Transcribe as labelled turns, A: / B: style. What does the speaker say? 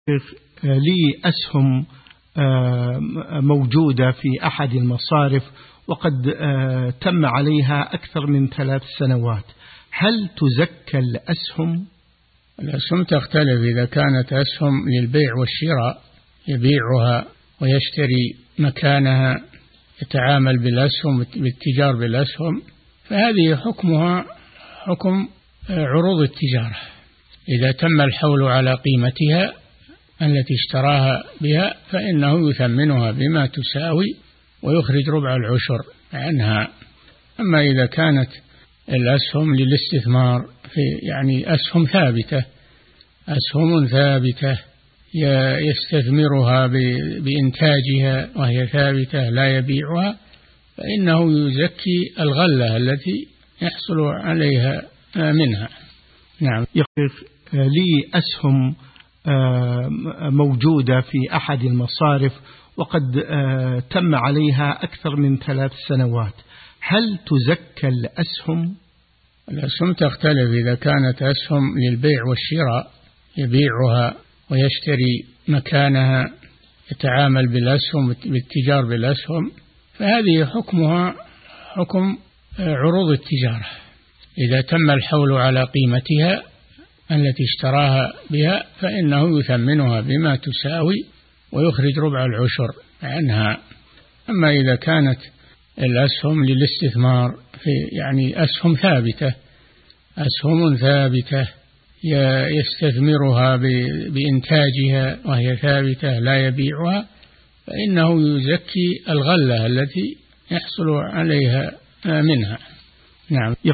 A: لي أسهم موجودة في أحد المصارف وقد تم عليها أكثر من 3 سنوات، هل تزكى الأسهم؟
B: الأسهم تختلف، إذا كانت أسهم للبيع والشراء يبيعها ويشتري مكانها، يتعامل بالأسهم بالتجار بالأسهم، فهذه حكمها حكم عروض التجارة. إذا تم الحول على قيمتها التي اشتراها بها فإنه يثمنها بما تساوي ويخرج ربع العشر عنها. أما إذا كانت الأسهم للاستثمار يعني أسهم ثابتة، أسهم ثابتة يستثمرها بإنتاجها وهي ثابتة لا يبيعها، فإنه يزكي الغلة التي يحصل عليها منها. نعم.
A: لي أسهم موجودة في أحد المصارف وقد تم عليها أكثر من 3 سنوات، هل تزكى الأسهم؟
B: الأسهم تختلف، إذا كانت أسهم للبيع والشراء يبيعها ويشتري مكانها، يتعامل بالأسهم بالتجار بالأسهم، فهذه حكمها حكم عروض التجارة. إذا تم الحول على قيمتها التي اشتراها بها فإنه يثمنها بما تساوي ويخرج ربع العشر عنها. أما إذا كانت الأسهم للاستثمار يعني أسهم ثابتة، أسهم ثابتة يستثمرها بإنتاجها وهي ثابتة لا يبيعها، فإنه يزكي الغلة التي يحصل عليها منها. نعم.